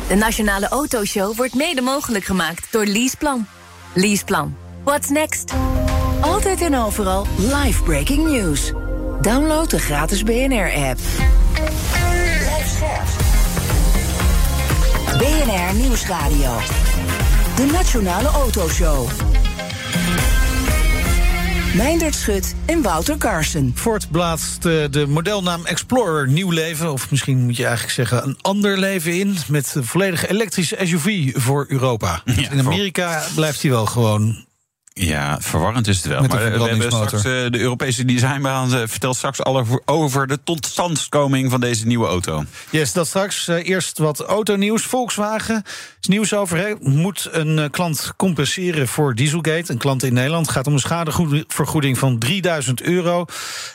De Nationale Autoshow wordt mede mogelijk gemaakt door Leaseplan. Leaseplan. What's next? Altijd en overal live breaking news. Download de gratis BNR-app. BNR Nieuwsradio. De Nationale Autoshow. Meindert Schut en Wouter Carson. Ford blaast de modelnaam Explorer nieuw leven, of misschien moet je eigenlijk zeggen een ander leven in, met een volledig elektrische SUV voor Europa. Ja, in Amerika blijft hij wel gewoon. Ja, verwarrend is het wel. Maar we hebben straks de Europese designbaan vertelt straks over de totstandkoming van deze nieuwe auto. Yes, dat straks. Eerst wat autonieuws. Volkswagen is nieuws over. Moet een klant compenseren voor Dieselgate. Een klant in Nederland gaat om een schadevergoeding van €3000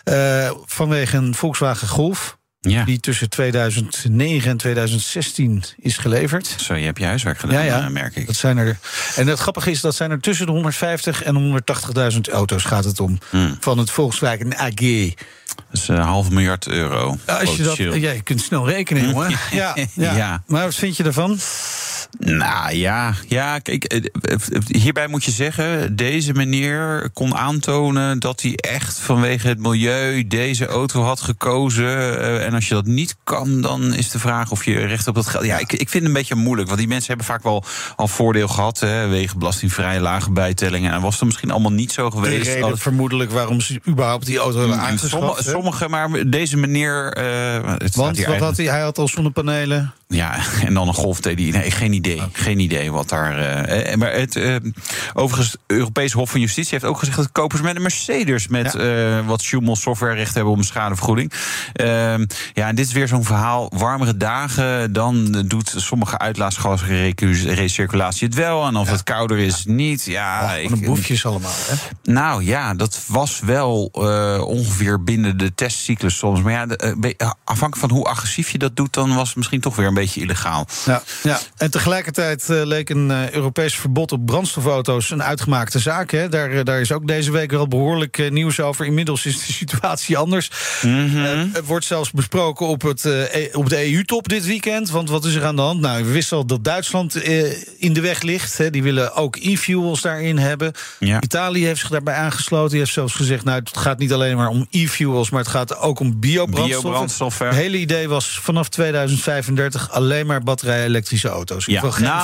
vanwege een Volkswagen Golf. Ja. Die tussen 2009 en 2016 is geleverd. Zo, je hebt je huiswerk gedaan, merk ik. Dat zijn er, en het grappige is, dat zijn er tussen de 150 en 180.000 auto's gaat het om. Van het Volkswagen AG. Dat is €500.000. Als je dat, je kunt snel rekenen, jongen. Ja. Maar wat vind je ervan? Nou ja, kijk, hierbij moet je zeggen, deze meneer kon aantonen dat hij echt vanwege het milieu deze auto had gekozen. En als je dat niet kan, dan is de vraag of je recht op dat geld. Ja, ik vind het een beetje moeilijk, want die mensen hebben vaak wel al voordeel gehad, wegen belastingvrij, lage bijtellingen. En was het misschien allemaal niet zo geweest. De reden vermoedelijk waarom ze überhaupt die auto hebben aangeschaft. Sommige, maar deze meneer. Want wat had hij? Hij had al zonnepanelen. Ja, en dan een Golf TDI. Nee, geen idee wat daar. Maar overigens, het Europese Hof van Justitie heeft ook gezegd dat kopers met een Mercedes met wat Schumel software recht hebben op een schadevergoeding. En dit is weer zo'n verhaal. Warmere dagen, dan doet sommige uitlaatgasrecirculatie het wel. En als het kouder is, niet. Ja, een boefjes allemaal, hè? Nou ja, dat was wel ongeveer binnen de testcyclus soms. Maar afhankelijk van hoe agressief je dat doet, dan was het misschien toch weer een beetje illegaal. Ja. En tegelijkertijd leek een Europees verbod op brandstofauto's een uitgemaakte zaak. Hè. Daar is ook deze week wel behoorlijk nieuws over. Inmiddels is de situatie anders. Het wordt zelfs besproken op de EU-top dit weekend. Want wat is er aan de hand? Nou, we wisten al dat Duitsland in de weg ligt. Hè. Die willen ook e-fuels daarin hebben. Ja. Italië heeft zich daarbij aangesloten. Die heeft zelfs gezegd, nou, het gaat niet alleen maar om e-fuels, maar het gaat ook om biobrandstof. Het hele idee was vanaf 2035 alleen maar batterij-elektrische auto's. Ja.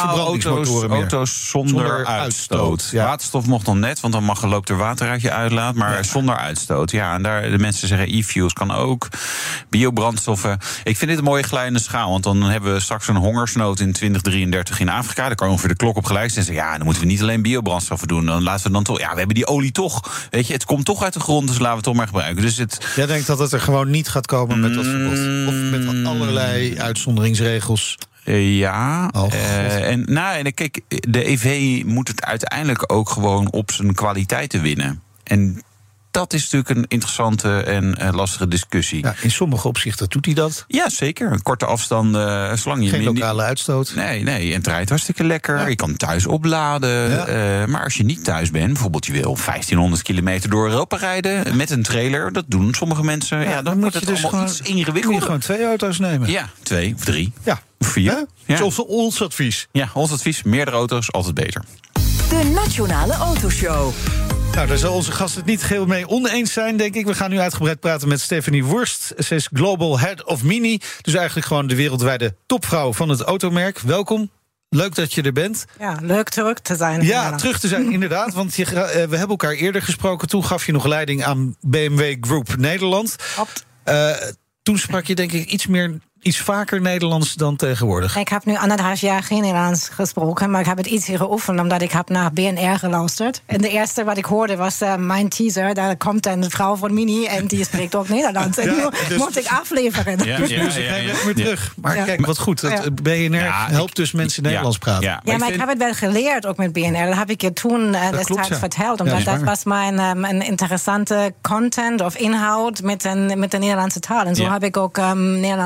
Auto's zonder uitstoot. Ja. Waterstof mocht nog net, want dan loopt er water uit je uitlaat, maar zonder uitstoot. Ja, en daar de mensen zeggen e-fuels kan ook. Biobrandstoffen. Ik vind dit een mooie glijdende schaal, want dan hebben we straks een hongersnood in 2033 in Afrika. Daar kan ongeveer de klok op gelijk zijn. Dan moeten we niet alleen biobrandstoffen doen. Dan laten we dan toch. Ja, we hebben die olie toch. Weet je, het komt toch uit de grond, dus laten we het toch maar gebruiken. Dus jij denkt dat het er gewoon niet gaat komen met dat verbod? Of met allerlei uitzonderingsregels? Ja, en kijk, de EV moet het uiteindelijk ook gewoon op zijn kwaliteiten winnen. En dat is natuurlijk een interessante en lastige discussie. Ja, in sommige opzichten doet hij dat. Ja, zeker. Korte afstanden, zolang je geen lokale uitstoot. Nee, en het rijdt hartstikke lekker. Ja. Je kan thuis opladen. Ja. Maar als je niet thuis bent, bijvoorbeeld je wil 1500 kilometer door Europa rijden met een trailer, dat doen sommige mensen. Ja, dan moet het dus allemaal iets ingewikkelder. Moet je gewoon 2 auto's nemen. Ja, 2 of 3. Ja. Of 4. Ja. Dat is ons advies. Ja, ons advies. Meerdere auto's, altijd beter. De Nationale Autoshow. Nou, daar zal onze gast het niet geheel mee oneens zijn, denk ik. We gaan nu uitgebreid praten met Stephanie Wurst. Ze is Global Head of Mini. Dus eigenlijk gewoon de wereldwijde topvrouw van het automerk. Welkom. Leuk dat je er bent. Ja, leuk terug te zijn. Ja, terug te zijn, inderdaad. Want we hebben elkaar eerder gesproken. Toen gaf je nog leiding aan BMW Group Nederland. Toen sprak je, denk ik, iets vaker Nederlands dan tegenwoordig. Ik heb nu 1,5 jaar geen Nederlands gesproken, maar ik heb het iets geoefend, omdat ik heb naar BNR geluisterd. En de eerste wat ik hoorde was mijn teaser. Daar komt een vrouw van Mini en die spreekt ook Nederlands. En nu moet ik afleveren. Dus ik ga weer terug. Maar kijk, wat goed. Het BNR helpt dus mensen Nederlands praten. Ja, maar ik heb het wel geleerd, ook met BNR. Dat heb ik je toen destijds verteld. Omdat dat was mijn interessante content of inhoud met de Nederlandse taal. En zo heb ik ook Nederlands geoefend.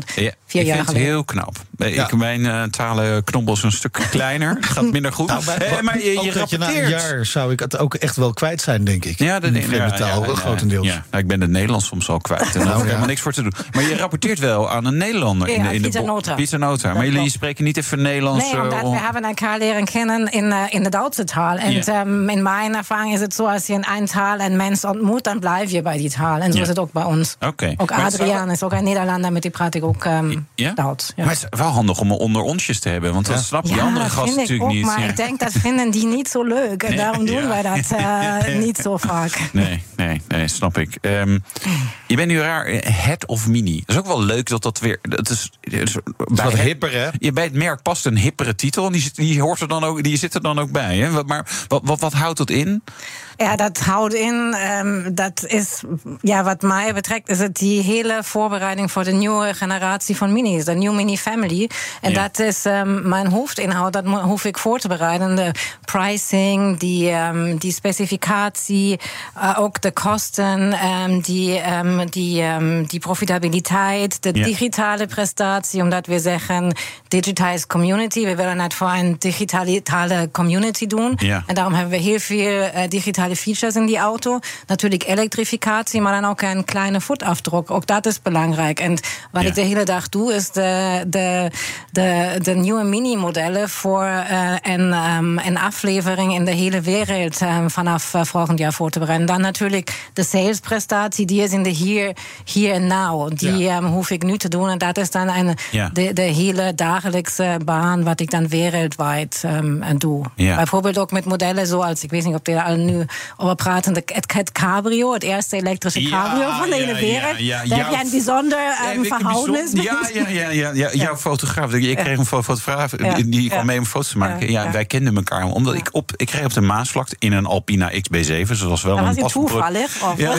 dan 4 jaar geleden. Ik vind het heel knap. Mijn talen knobbels een stuk kleiner. Gaat minder goed. Maar je rapporteert. Na een jaar zou ik het ook echt wel kwijt zijn, denk ik. Ja, de vreemde taal, grotendeels. Ja. Nou, ik ben het Nederlands soms al kwijt. En daar hoef ik helemaal niks voor te doen. Maar je rapporteert wel aan een Nederlander in de Pizza Nota. Maar jullie spreken niet even Nederlands? Nee, omdat we hebben elkaar leren kennen in de Duitse taal. En in mijn ervaring is het zo, als je in een taal een mens ontmoet, dan blijf je bij die taal. En zo is het ook bij ons. Ook Adriaan is ook een Nederlander, met die praat ik ook Duits. Ja. Maar het is wel handig om onder onsjes te hebben, want dan snap je die andere gasten natuurlijk niet. Maar ik denk, dat vinden die niet zo leuk. En daarom doen wij dat niet zo vaak. Nee, snap ik. Je bent nu raar head of Mini. Dat is ook wel leuk dat weer... Dat is wat hipper, hè? Bij het merk past een hippere titel. En die zit er dan ook bij. Hè? Maar wat houdt dat in? Ja, dat houdt in, dat is, wat mij betreft, is het die hele voorbereiding voor de nieuwe generatie van minis, de New Mini Family. En dat is mijn hoofdinhoud, dat hoef ik voor te bereiden. De pricing, die specificatie, ook de kosten, die profitabiliteit, de digitale prestatie, omdat we zeggen, digitized community, we willen het voor een digitale community doen. Ja. En daarom hebben we heel veel digitale features in die auto. Natuurlijk elektrificatie, maar dan ook een kleine voetafdruk. Ook dat is belangrijk. En wat ik de hele dag doe, is de nieuwe mini-modellen voor een aflevering in de hele wereld vanaf volgend jaar voor te bereiden. Dan natuurlijk de salesprestatie, die is in de hier en now. Die hoef ik nu te doen. En dat is dan de hele dagelijkse baan, wat ik dan wereldwijd doe. Ja. Bijvoorbeeld ook met modellen zoals, ik weet niet of je al nu over praten, het Cabrio, het eerste elektrische Cabrio van de hele wereld. Daar heb je een bijzonder verhoudnis. Jouw fotograaf. Ik kreeg een fotograaf die kwam mee om foto's te maken. Wij kenden elkaar. Omdat ik kreeg op de Maasvlakte in een Alpina XB7. Dus dat was wel een toevallig.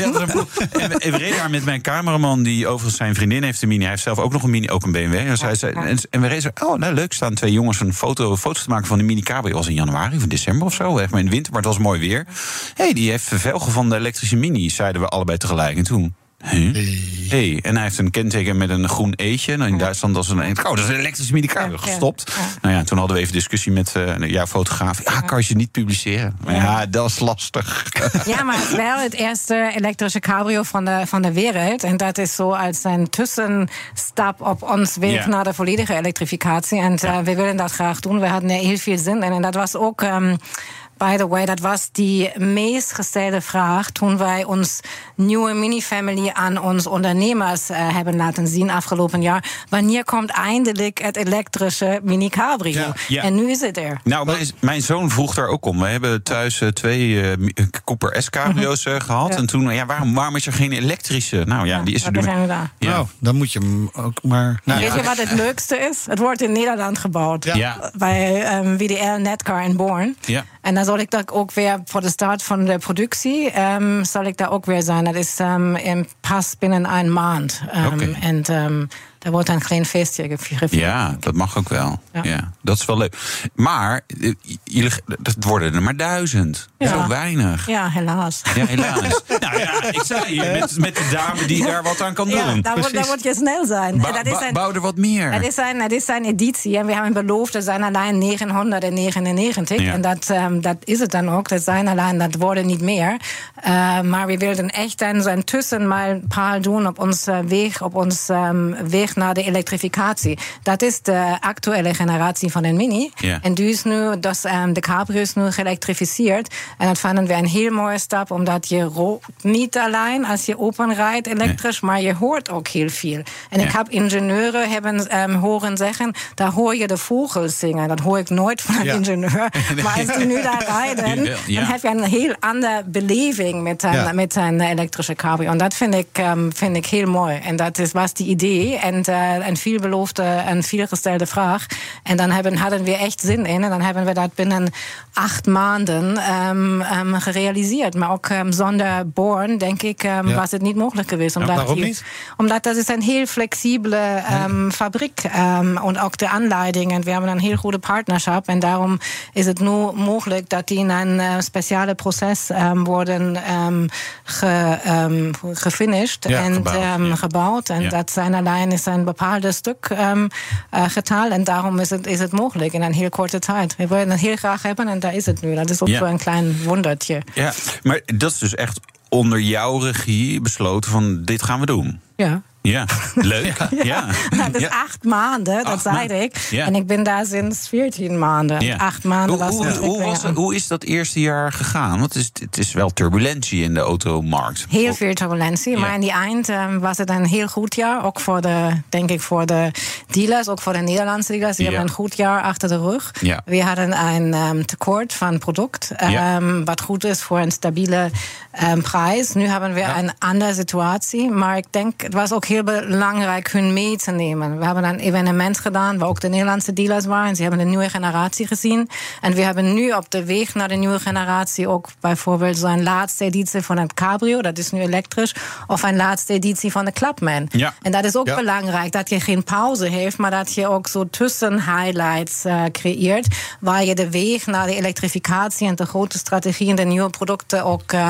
En we reden daar met mijn cameraman, die overigens zijn vriendin heeft een Mini. Hij heeft zelf ook nog een Mini, ook een BMW. Dus en we reden leuk, staan 2 jongens foto's te maken van de Mini Cabrio. Dat was in januari of december of zo. Echt maar in de winter, maar het was mooi weer. Die heeft velgen van de elektrische Mini, zeiden we allebei tegelijk. En toen... Hey. En hij heeft een kenteken met een groen eetje. Nou, in Duitsland was dat is een elektrische Mini Cabrio gestopt. Nou toen hadden we even discussie met jouw fotograaf. Kan je niet publiceren? Maar dat is lastig. Ja, maar het is wel het eerste elektrische cabrio van de wereld. En dat is zo als een tussenstap op ons weg naar de volledige elektrificatie. En we willen dat graag doen. We hadden er heel veel zin in. En dat was ook... by the way, dat was die meest gestelde vraag toen wij ons nieuwe Mini-Family aan ons ondernemers hebben laten zien afgelopen jaar. Wanneer komt eindelijk het elektrische Mini-Cabrio? En nu is het er. Nou, mijn zoon vroeg daar ook om. We hebben thuis 2 Cooper S-cabrio's gehad. En toen, waarom is er geen elektrische? Nou die is er nu. Nou, dan moet je hem ook maar... Weet je wat het leukste is? Het wordt in Nederland gebouwd. Bij WDL Netcar in Born. Ja. En dan zal ik dat ook weer voor de start van de productie zal ik daar ook weer zijn. Dat is pas binnen een maand. En daar wordt een klein feestje gevierd. Ja, dat mag ook wel. Ja, dat is wel leuk. Maar het worden er maar 1000. Zo weinig. Ja, helaas. Ik zei je, met de dame die daar wat aan kan doen. Daar moet je snel zijn. Bouw er wat meer. Het is een editie. En we hebben beloofd, er zijn alleen 999. Ja. En dat is het dan ook. Dat worden niet meer. Maar we wilden echt een tussenmijlpaal doen op ons weg naar de elektrificatie. Dat is de actuele generatie van een Mini. Yeah. En die is nu, de Cabrio is nu geëlektrificeerd. En dat vonden we een heel mooie stap, omdat je rookt niet alleen als je openrijdt elektrisch, maar je hoort ook heel veel. En ik heb ingenieuren horen zeggen, daar hoor je de vogels zingen. Dat hoor ik nooit van een ingenieur. Maar als die nu daar rijden, dan heb je een heel andere beleving met een elektrische Cabrio. En dat vind ik heel mooi. En dat was die idee. En een veelbeloofde en veelgestelde vraag. En dan hadden we echt zin in. En dan hebben we dat binnen 8 maanden gerealiseerd. Maar ook zonder Born, denk ik, was het niet mogelijk geweest. Waarom niet? Omdat dat is een heel flexibele fabriek. En ook de aanleiding. En we hebben een heel goede partnerschap. En daarom is het nu mogelijk dat die in een speciale proces worden gefinished en gebouwd. En dat zijn alleen is een bepaalde stuk getal. En daarom is het mogelijk in een heel korte tijd. We willen het heel graag hebben en daar is het nu. Dat is ook zo een klein wondertje. Ja, maar dat is dus echt onder jouw regie besloten van dit gaan we doen. Ja. Ja, leuk. Ja. Nou, dat is 8 maanden, dat zei ik. Ja. En ik ben daar sinds 14 maanden. Ja. 8 maanden hoe is dat eerste jaar gegaan? Want het is wel turbulentie in de automarkt. Heel veel turbulentie, maar in die eind was het een heel goed jaar. Ook voor de dealers, ook voor de Nederlandse dealers. Die hebben een goed jaar achter de rug. Ja. We hadden een tekort van product, wat goed is voor een stabiele prijs. Nu hebben we een andere situatie, maar ik denk, het was ook heel belangrijk hun mee te nemen. We hebben een evenement gedaan waar ook de Nederlandse dealers waren. Ze hebben de nieuwe generatie gezien. En we hebben nu op de weg naar de nieuwe generatie ook bijvoorbeeld zo'n laatste editie van het Cabrio, dat is nu elektrisch, of een laatste editie van de Clubman. Ja. En dat is ook belangrijk, dat je geen pauze heeft, maar dat je ook zo tussen-highlights creëert, waar je de weg naar de elektrificatie en de grote strategie en de nieuwe producten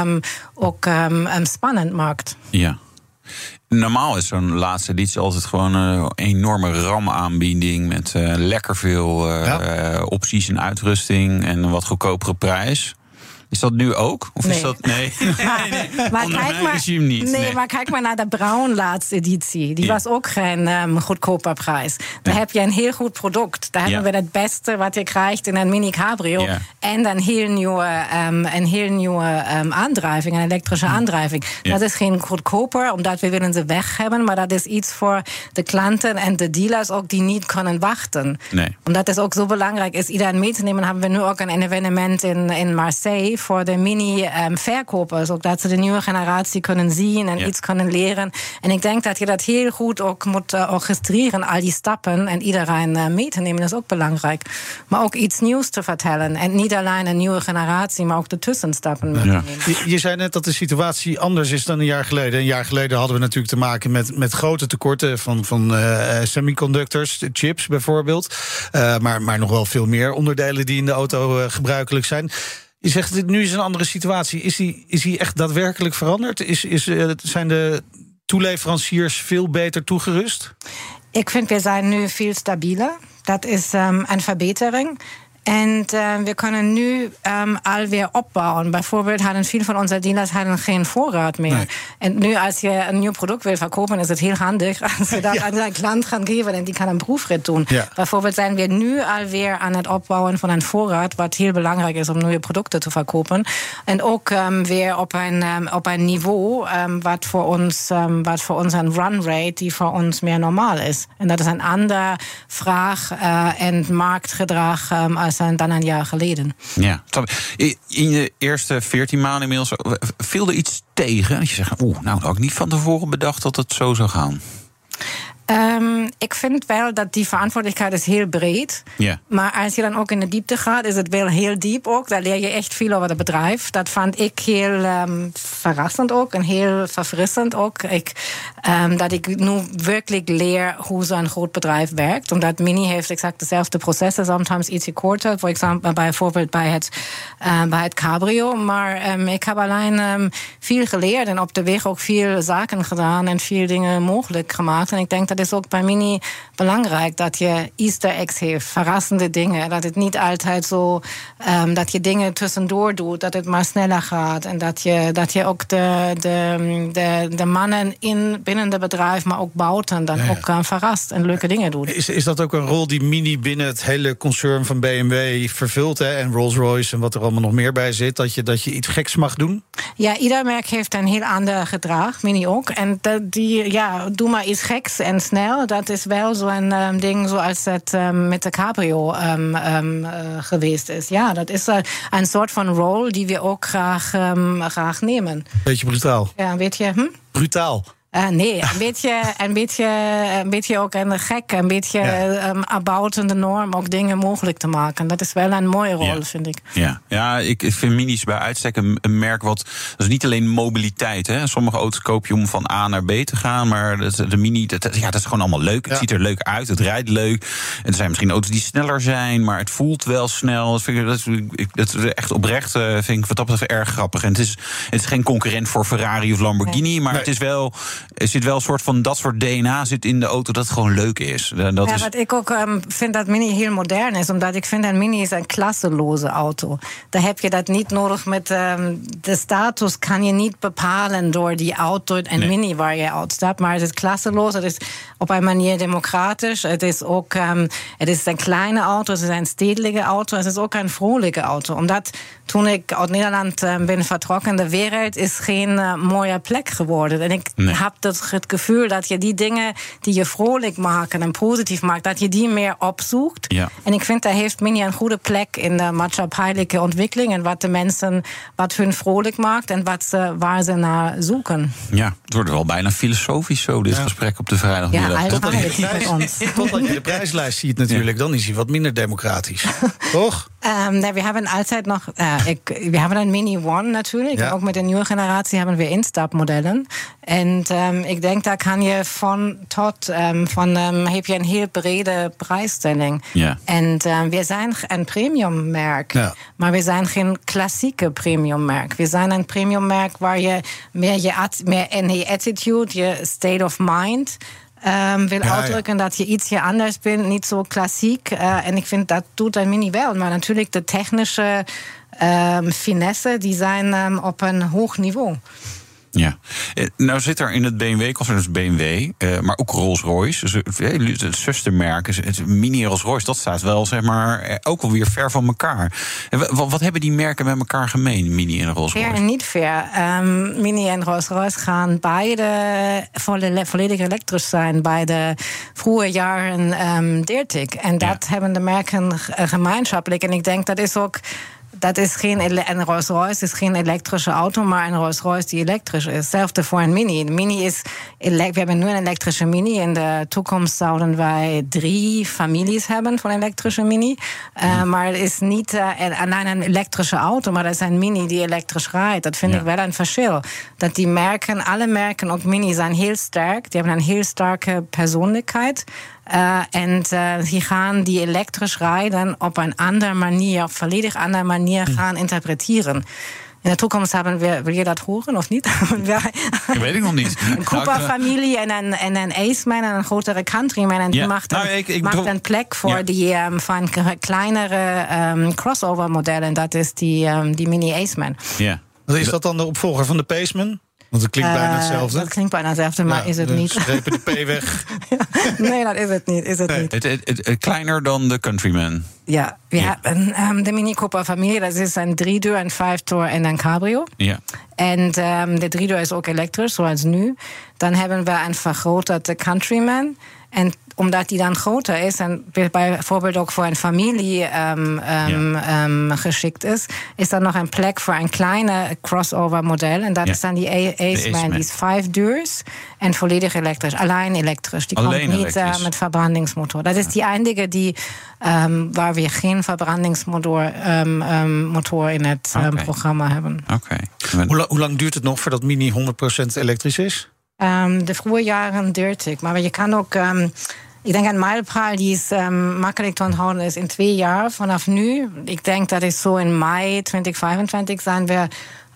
ook spannend maakt. Ja. Normaal is zo'n laatste editie altijd gewoon een enorme RAM-aanbieding met lekker veel opties en uitrusting en een wat goedkopere prijs. Is dat nu ook? Of nee. Is dat... Nee. Maar kijk maar naar de Braun laatste editie. Die was ook geen goedkoper prijs. Daar heb je een heel goed product. Daar hebben we het beste wat je krijgt in een mini cabrio. Ja. En een heel nieuwe aandrijving, een elektrische aandrijving. Ja. Dat is geen goedkoper, omdat we willen ze weg hebben. Maar dat is iets voor de klanten en de dealers ook die niet kunnen wachten. Nee. Omdat het ook zo belangrijk is, iedereen mee te nemen, hebben we nu ook een evenement in Marseille voor de mini-verkopers. Ook dat ze de nieuwe generatie kunnen zien en iets kunnen leren. En ik denk dat je dat heel goed ook moet orchestreren, al die stappen, en iedereen mee te nemen, dat is ook belangrijk. Maar ook iets nieuws te vertellen. En niet alleen een nieuwe generatie, maar ook de tussenstappen mee te nemen. Je zei net dat de situatie anders is dan een jaar geleden. Een jaar geleden hadden we natuurlijk te maken met grote tekorten van semiconductors, chips bijvoorbeeld. Maar nog wel veel meer onderdelen die in de auto gebruikelijk zijn. Je zegt, nu is een andere situatie. Is die echt daadwerkelijk veranderd? Zijn de toeleveranciers veel beter toegerust? Ik vind, we zijn nu veel stabieler. Dat is een verbetering. En we kunnen nu alweer opbouwen. Bijvoorbeeld hadden veel van onze dealers geen voorraad meer. Nee. En nu als je een nieuw product wil verkopen, is het heel handig als je dat aan een klant gaan geven en die kan een proefrit doen. Ja. Bijvoorbeeld zijn we nu alweer aan het opbouwen van een voorraad, wat heel belangrijk is om nieuwe producten te verkopen. En ook weer op een niveau wat voor ons een run rate die voor ons meer normaal is. En dat is een andere vraag en marktgedrag als dan een jaar geleden. Ja. In de eerste 14 maanden inmiddels viel er iets tegen? Dat je zegt, dat had ik niet van tevoren bedacht dat het zo zou gaan. Ik vind wel dat die verantwoordelijkheid is heel breed. Yeah. Maar als je dan ook in de diepte gaat, is het wel heel diep ook. Daar leer je echt veel over het bedrijf. Dat vond ik heel verrassend ook en heel verfrissend ook. Dat ik nu wirklich leer hoe zo'n groot bedrijf werkt. Omdat Mini heeft exact dezelfde processen, soms iets korter. Voor example, bijvoorbeeld bij het Cabrio. Maar ik heb alleen veel geleerd en op de weg ook veel zaken gedaan en veel dingen mogelijk gemaakt. En ik denk dat is ook bij Mini belangrijk, dat je Easter eggs heeft, verrassende dingen. Dat het niet altijd zo, dat je dingen tussendoor doet, dat het maar sneller gaat. En dat je ook de mannen binnen het bedrijf, maar ook buiten, dan ook verrast en leuke dingen doet. Is dat ook een rol die Mini binnen het hele concern van BMW vervult? Hè? En Rolls-Royce en wat er allemaal nog meer bij zit, dat je iets geks mag doen? Ja, ieder merk heeft een heel ander gedrag, Mini ook. En doe maar iets geks en snel. Dat is wel zo'n ding zoals het met de Cabrio geweest is. Ja, dat is een soort van rol die we ook graag nemen. Beetje brutaal. Ja, een beetje. Brutaal. Nee, een beetje ook een gek, een beetje buiten de norm ook dingen mogelijk te maken. Dat is wel een mooie rol, vind ik. Ja, ik vind Mini's bij uitstek een merk wat, dat is niet alleen mobiliteit. Hè. Sommige auto's koop je om van A naar B te gaan, maar de Mini, dat is gewoon allemaal leuk. Het ziet er leuk uit, het rijdt leuk. En er zijn misschien auto's die sneller zijn, maar het voelt wel snel. Dat is echt oprecht, vind ik wat dat betreft erg grappig. En het is geen concurrent voor Ferrari of Lamborghini, maar het is wel er zit wel een soort van dat soort DNA zit in de auto dat het gewoon leuk is. Wat ik ook vind dat Mini heel modern is, omdat ik vind dat Mini is een klasseloze auto. Daar heb je dat niet nodig met de status kan je niet bepalen door die auto en Mini waar je uitstapt, maar het is klasseloos, het is op een manier democratisch, het is ook het is een kleine auto, het is een stedelijke auto, het is ook een vrolijke auto, omdat toen ik uit Nederland ben vertrokken, de wereld is geen mooie plek geworden. En ik heb het gevoel dat je die dingen die je vrolijk maken en positief maakt, dat je die meer opzoekt. Ja. En ik vind, daar heeft Mini een goede plek in de maatschappelijke ontwikkeling en wat de mensen, wat hun vrolijk maakt en waar ze naar zoeken. Ja, het wordt wel bijna filosofisch zo, dit gesprek op de vrijdagmiddag. Ja, totdat je de prijslijst ziet natuurlijk, dan is hij wat minder democratisch. Toch? We hebben altijd nog, we hebben een Mini One natuurlijk. Ja. Ook met de nieuwe generatie hebben we instapmodellen. En ik denk, daar kan je van tot, heb je een heel brede prijsstelling. Ja. En we zijn een premiummerk, maar we zijn geen klassieke premiummerk. We zijn een premiummerk waar je meer in je attitude, je state of mind wil uitdrukken dat je ietsje anders bent, niet zo klassiek. En ik vind, dat doet een Mini wel. Maar natuurlijk de technische finesse, die zijn op een hoog niveau. Ja, nou zit er in het BMW-concern, BMW, maar ook Rolls-Royce, het zustermerk, het Mini Rolls-Royce, dat staat wel, zeg maar, ook alweer ver van elkaar. Wat hebben die merken met elkaar gemeen, Mini en Rolls-Royce? Ver en niet ver. Mini en Rolls-Royce gaan beide volledig elektrisch zijn bij de vroege jaren 30. En dat hebben de merken gemeenschappelijk. En ik denk, dat is ook... Dat is een Rolls-Royce is geen elektrische auto, maar een Rolls-Royce die elektrisch is. Hetzelfde voor een Mini. De Mini is, we hebben nu een elektrische Mini. In de toekomst zouden wij 3 families hebben van elektrische Mini. Maar het is niet alleen een elektrische auto, maar dat is een Mini die elektrisch rijdt. Dat vind ik wel een verschil. Dat die merken, alle merken, ook Mini, zijn heel sterk. Die hebben een heel sterke persoonlijkheid. En die gaan die elektrisch rijden op een andere manier, op volledig andere manier gaan interpreteren. In de toekomst wil je dat horen of niet? Dat weet ik nog niet. Een Cooper-familie en een Aceman en een grotere Countryman. En die maakt een plek voor die van kleinere crossover-modellen. En dat is die Mini Aceman. Ja. Is dat dan de opvolger van de Paceman? Want het klinkt bijna hetzelfde. Dat klinkt bijna hetzelfde, maar is het niet. Strepen de P weg. Nee, dat is het niet. Het kleiner dan de Countryman. Ja, we hebben de Mini Cooper familie. Dat is een 3-deur, een 5-door en een cabrio. Ja. En de 3-deur is ook elektrisch, zoals nu. Dan hebben we een vergroterde Countryman. En omdat die dan groter is en bijvoorbeeld ook voor een familie geschikt is er nog een plek voor een kleine crossover model. En dat is dan die Aceman. Die is 5 deurs en volledig elektrisch. Alleen elektrisch. Die komt niet met verbrandingsmotor. Dat is die enige die waar we geen verbrandingsmotor in het programma hebben. Hoe lang duurt het nog voordat Mini 100% elektrisch is? De vroege jaren 30. Maar je kan ook... ik denk een mijlpaal die is makkelijk te onthouden is in 2 jaar vanaf nu. Ik denk dat is zo in mei 2025 zijn we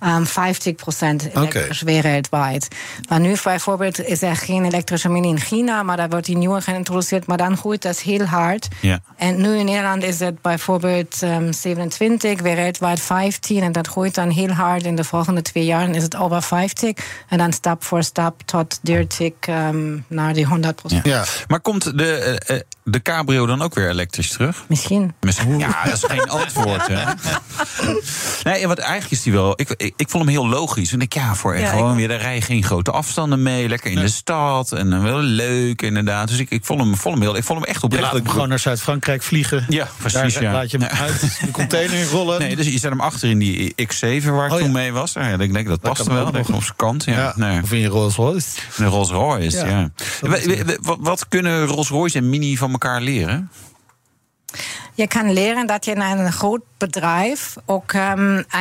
50% elektrisch wereldwijd. Maar nu bijvoorbeeld is er geen elektrische Mini in China, maar daar wordt die nieuwe geïntroduceerd, maar dan groeit dat heel hard. Ja. En nu in Nederland is het bijvoorbeeld 27, wereldwijd 15, en dat groeit dan heel hard. In de volgende 2 jaar is het over 50 en dan stap voor stap tot 30 naar die 100%. Ja. Maar komt de cabrio dan ook weer elektrisch terug? Misschien. Ja, dat is geen antwoord. Hè? Nee, want eigenlijk is die wel... Ik vond hem heel logisch. En gewoon weer, daar rij je geen grote afstanden mee. Lekker in de stad. En wel leuk, inderdaad. Dus ik vond hem echt oprecht. Je laat hem gewoon naar Zuid-Frankrijk vliegen. Ja, precies. Daar laat je hem uit de container rollen. Nee, dus je zet hem achter in die X7 waar ik toen mee was. Ja, ik denk dat past wel. Op zijn kant. Ja. Nee. Of in je Rolls-Royce. Een Rolls-Royce, ja. Wat kunnen Rolls-Royce en Mini van elkaar leren? Je kan leren dat je in een groot bedrijf ook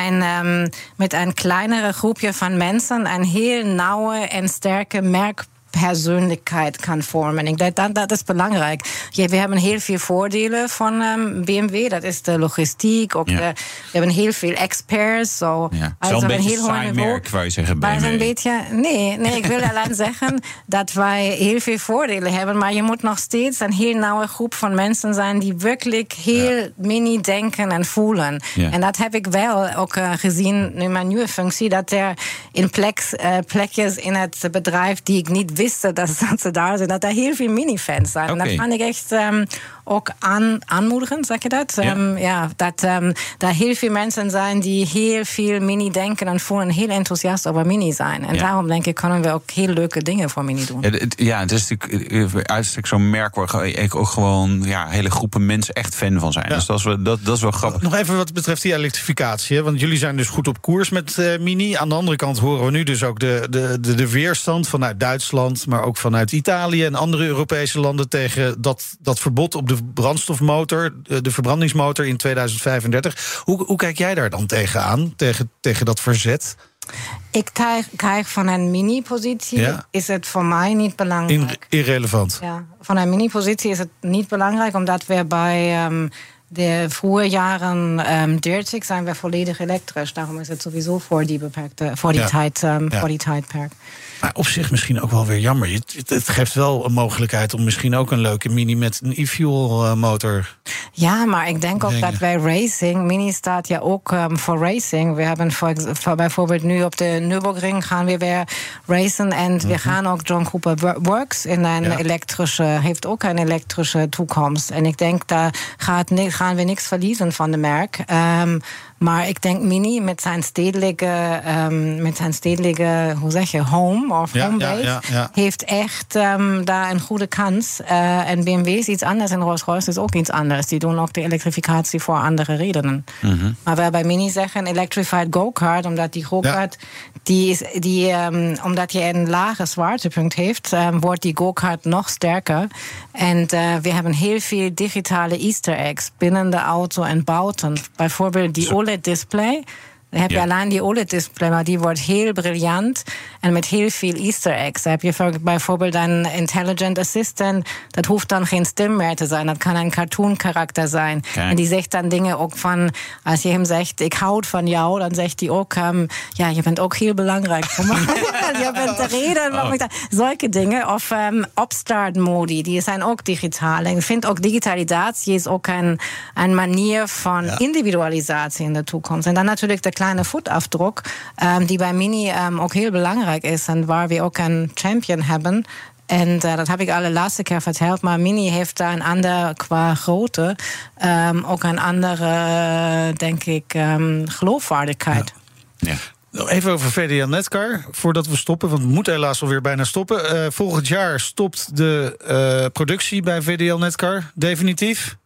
met een kleinere groepje van mensen een heel nauwe en sterke merk persoonlijkheid kan vormen. Ik denk dat is belangrijk. Ja, we hebben heel veel voordelen van BMW. Dat is de logistiek. Ook we hebben heel veel experts. Zo'n beetje een saai merk, wou je zeggen, BMW. Een beetje, nee, ik wil alleen zeggen dat wij heel veel voordelen hebben. Maar je moet nog steeds een heel nauwe groep van mensen zijn die werkelijk heel mini denken en voelen. Ja. En dat heb ik wel ook gezien in mijn nieuwe functie. Dat er in plekjes in het bedrijf die ik niet wist dat ze daar zijn, dat er heel veel mini-fans zijn. Okay. En dat kan ik echt ook aanmoedigen, zeg je dat? Dat er heel veel mensen zijn die heel veel mini denken en voelen, heel enthousiast over mini zijn. En daarom denk ik, kunnen we ook heel leuke dingen voor mini doen. Het is natuurlijk uitstek zo'n merk waar ik ook gewoon hele groepen mensen echt fan van zijn. Ja. Dus dat is wel grappig. Nog even wat betreft die elektrificatie. Want jullie zijn dus goed op koers met mini. Aan de andere kant horen we nu dus ook de weerstand vanuit Duitsland, maar ook vanuit Italië en andere Europese landen tegen dat verbod op de brandstofmotor, de verbrandingsmotor in 2035. Hoe kijk jij daar dan tegenaan, tegen dat verzet? Ik kijk van een mini-positie is het voor mij niet belangrijk. Irrelevant. Ja, van een mini-positie is het niet belangrijk, omdat we bij de vroege jaren 30 zijn we volledig elektrisch. Daarom is het sowieso voor die tijdperk. Maar op zich misschien ook wel weer jammer. Het geeft wel een mogelijkheid om misschien ook een leuke mini met een e-fuel motor. Ja, maar ik denk ook dat bij racing, mini staat ja ook voor racing. We hebben bijvoorbeeld nu op de Nürburgring gaan we weer racen. En we gaan ook John Cooper Works in een heeft ook een elektrische toekomst. En ik denk, daar gaan we niks verliezen van de merk. Maar ik denk Mini met zijn stedelijke hoe zeg je, home of homebase heeft echt daar een goede kans. En BMW is iets anders en Rolls-Royce is ook iets anders. Die doen ook de elektrificatie voor andere redenen. Mm-hmm. Maar wij bij Mini zeggen electrified go-kart, omdat die go-kart omdat je een lage zwaartepunt heeft, wordt die go-kart nog sterker. En we hebben heel veel digitale Easter eggs binnen de auto en buiten. Bijvoorbeeld die OLED-display. Dan heb je alleen die OLED-display, maar die wordt heel briljant en met heel veel Easter eggs. Dan heb je bijvoorbeeld een Intelligent Assistant, dat hoeft dan geen stem meer te zijn, dat kan een cartoon-karakter zijn. Kijk. En die zegt dan dingen ook van, als je hem zegt, ik houd van jou, dan zegt hij ook, je bent ook heel belangrijk voor mij. Je bent de reden. Zulke dingen. Of opstart-modi, die zijn ook digitaal. En ik vind ook digitalisatie is ook een manier van individualisatie in de toekomst. En dan natuurlijk de kleine voetafdruk, die bij Mini ook heel belangrijk is en waar we ook een champion hebben. En dat heb ik al de laatste keer verteld, maar Mini heeft daar een ander qua grootte, ook een andere, denk ik, geloofwaardigheid. Ja. Even over VDL Netcar, voordat we stoppen, want we moeten helaas alweer bijna stoppen. Volgend jaar stopt de productie bij VDL Netcar definitief?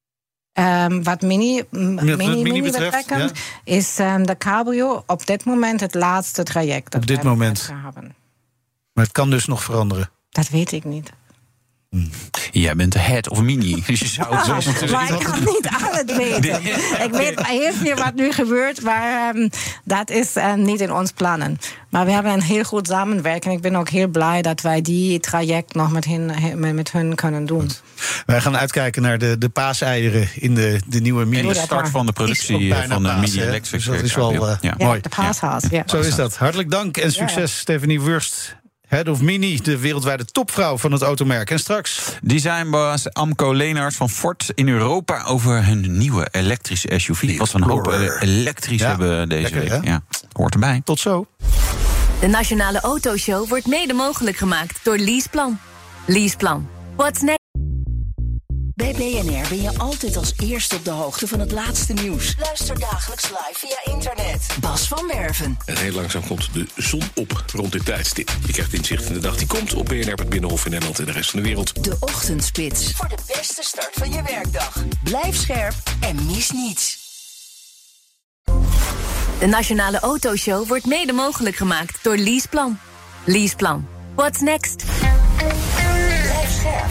Wat Mini betreft, is de Cabrio op dit moment het laatste traject dat op dit moment hebben. Maar het kan dus nog veranderen? Dat weet ik niet. Jij bent de head of Mini. Dus je zou het maar ik kan niet alles weten. Ik weet heel veel wat nu gebeurt, maar dat is niet in ons plannen. Maar we hebben een heel goed samenwerking. Ik ben ook heel blij dat wij die traject nog met hun kunnen doen. Goed. Wij gaan uitkijken naar de paaseieren in de nieuwe Mini. En de start van de productie van de Mini Electric. Dus dat is wel mooi. De paashaas, Zo is dat. Hartelijk dank en succes, Stephanie Wurst. Head of Mini, de wereldwijde topvrouw van het automerk. En straks designbaas Amco Leenaars van Ford in Europa over hun nieuwe elektrische SUV. Wat we een hoop elektrisch hebben deze week. Ja, hoort erbij. Tot zo. De Nationale Autoshow wordt mede mogelijk gemaakt door Leaseplan. Leaseplan. What's next? Bij BNR ben je altijd als eerste op de hoogte van het laatste nieuws. Luister dagelijks live via internet. Bas van Werven. En heel langzaam komt de zon op rond dit tijdstip. Je krijgt inzicht in de dag die komt op BNR, het Binnenhof in Nederland en de rest van de wereld. De Ochtendspits. Voor de beste start van je werkdag. Blijf scherp en mis niets. De Nationale Autoshow wordt mede mogelijk gemaakt door Leaseplan. Leaseplan. What's next? Blijf scherp.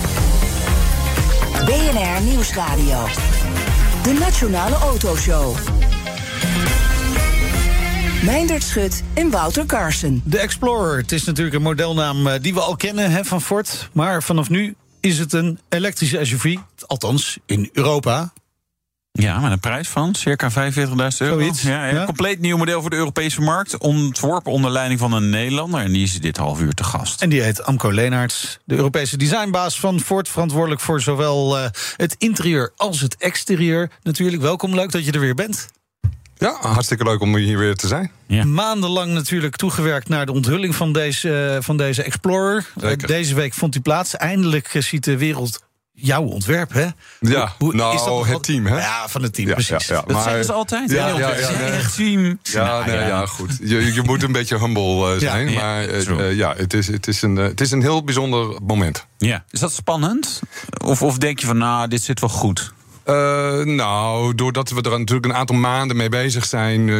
BNR Nieuwsradio. De Nationale Autoshow. Meindert Schut en Wouter Carson. De Explorer, het is natuurlijk een modelnaam die we al kennen van Ford. Maar vanaf nu is het een elektrische SUV, althans in Europa. Ja, met een prijs van circa €45.000. Zoiets. Ja. Compleet nieuw model voor de Europese markt. Ontworpen onder leiding van een Nederlander. En die is dit half uur te gast. En die heet Amco Leenaerts, de Europese designbaas van Ford. Verantwoordelijk voor zowel het interieur als het exterieur. Natuurlijk, welkom, leuk dat je er weer bent. Ja, hartstikke leuk om hier weer te zijn. Ja. Maandenlang natuurlijk toegewerkt naar de onthulling van deze Explorer. Deze week vond die plaats. Eindelijk ziet de wereld jouw ontwerp, hè? Ja, is dat het team, hè? Ja, van het team, precies. Dat zeggen ze altijd. Echt team. Ja, goed. Je moet een beetje humble zijn. Maar het is een heel bijzonder moment. Ja. Is dat spannend? Of denk je van, dit zit wel goed? Doordat we er natuurlijk een aantal maanden mee bezig zijn,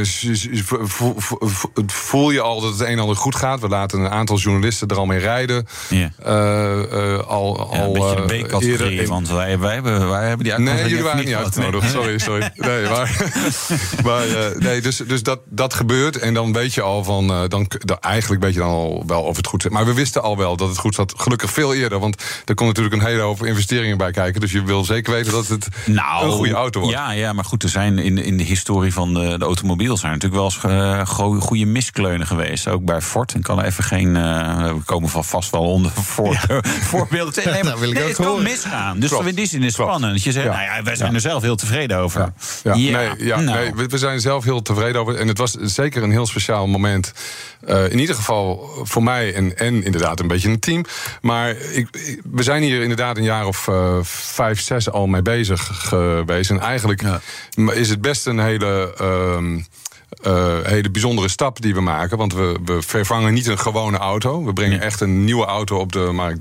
voel je al dat het een en ander goed gaat. We laten een aantal journalisten er al mee rijden. Ja. Een beetje een B-categorie, want wij hebben die uitnodiging. Nee, jullie waren niet uitgenodigd. Sorry. Nee, dus dat gebeurt. En dan weet je al van, eigenlijk weet je dan al wel of het goed zit. Maar we wisten al wel dat het goed zat. Gelukkig veel eerder, want er komt natuurlijk een hele hoop investeringen bij kijken. Dus je wil zeker weten dat het een goede auto wordt. Ja, maar goed, er zijn in de historie van de automobiel zijn natuurlijk wel eens goede miskleunen geweest. Ook bij Ford. Ik kan er even geen. We komen vast wel onder voorbeelden tegen. Nee, maar het kan misgaan. Dus in die zin is het spannend. Dat je zegt, wij zijn er zelf heel tevreden over. Nee, we zijn zelf heel tevreden over. En het was zeker een heel speciaal moment. In ieder geval voor mij en inderdaad een beetje een team. Maar we zijn hier inderdaad een jaar of 5, 6 al mee bezig geweest. En eigenlijk is het best een hele bijzondere stap die we maken. Want we vervangen niet een gewone auto. We brengen echt een nieuwe auto op de markt